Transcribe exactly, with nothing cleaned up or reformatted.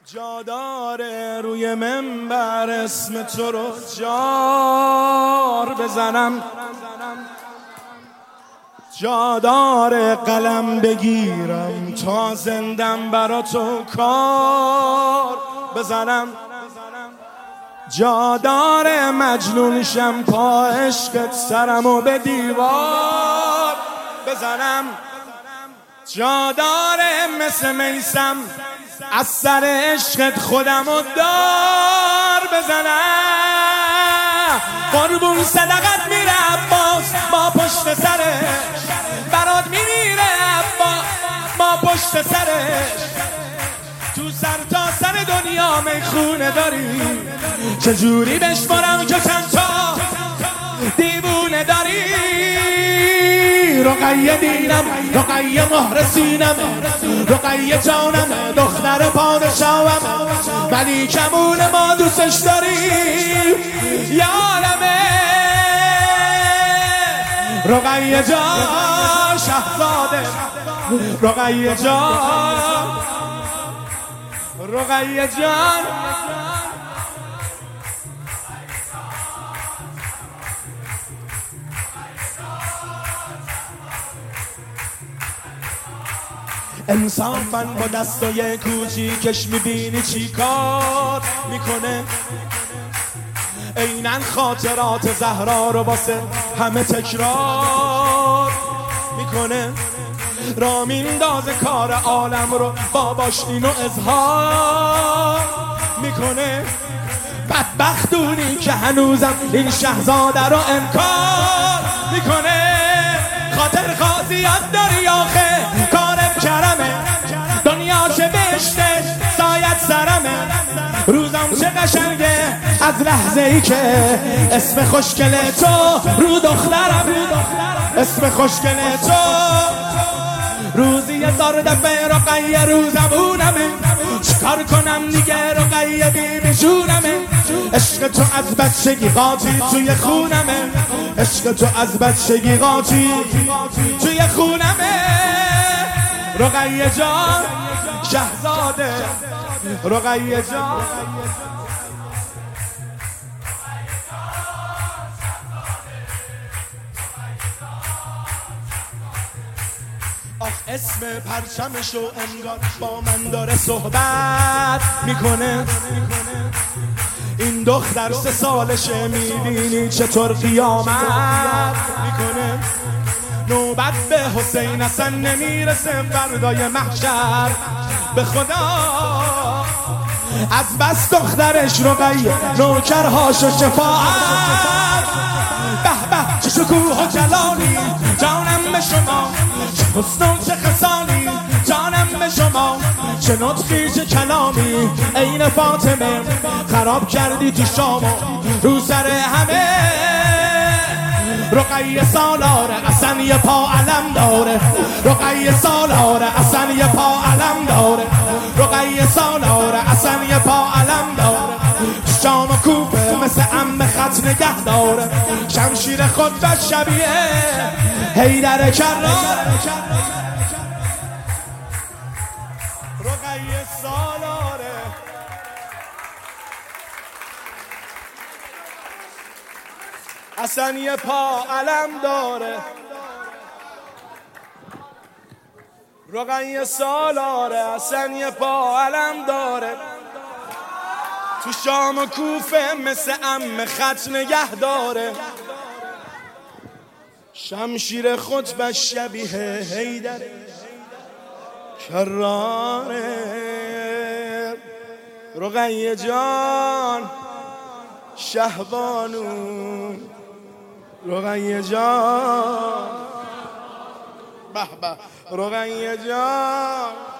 جا داره روی منبر اسم تو رو جار بزنم، جا داره قلم بگیرم تا زندم برا تو کار بزنم، جا داره مجنونشم پا عشقت سرمو به دیوار بزنم، جا داره مثل میسم از سر عشقت خودمو دار بزنم. قربون صدقت میره عباس با پشت سرش، برات میمیره عباس با پشت سرش. تو سر تا سر دنیا میخونه داری، چجوری بشمارم که چند تا دیوونه داری. رقیه دینم، رقیه مهر سینم، رقیه جانم، دختر پادشاهم، ولی کمون ما دوستش داریم یارمه. رقیه جان شهزاده، رقیه جان، رقیه جان. انصافاً با دستای کوچیکش میبینی چی کار میکنه، عیناً خاطرات زهرا رو واسه همه تکرار میکنه. را میندازه کار عالم رو باباش اینو اظهار میکنه. بدبختونی که هنوزم این شهزاده رو انکار میکنه. خاطر خاصیت داری آخه کارم کرمه، دنیا چه بهشته سایت سرمه. روزم چه قشنگه از لحظه ای که اسم خوشگل تو رو دخترم، اسم خوشگل تو. روزی هزار دفعه رقیه رو زبونمه، چیکار کنم دیگه رقیه بیبی جونمه. عشق تو از بچگی قاطی توی خونمه، عشق تو از بچگی قاطی توی خونمه. رقیه جان شهزاده، رقیه جان. آخ اسم پرچمشو انگار با من داره صحبت میکنه. این دختر سه سالشه، میبینی چطور قیامت میکنه. نوبت به حسین اصلا نمیرسه فردای محشر، به خدا از بس دخترش رقیه نوکرهاشو شفاعت. به به چه شکوه و جلالی جانم به شما، چه حسن و چه خصالی جانم به شما، چه نطقی چه کلامی عین فاطمه. خراب کردی تو شامو رو سر همه. رقیه سالاره اصلا یه پا علم داره، رقیه سالاره اصلا یه پا علم داره، رقیه سالاره اصلا یه پا علم داره. شام و کوفه مثل عم خط نگه داره، شمشیر خود و شبیه حیدر کرار. رقیه سالاره اصلا یه پا علم داره، رقیه سالاره اصلا یه پا علم داره. تو شام و کوفه مثل عم خط نگه داره، شمشیر خطبه شبیه حیدر کراره. رقیه جان شهبانون، رقیه جان به به، رقیه جان.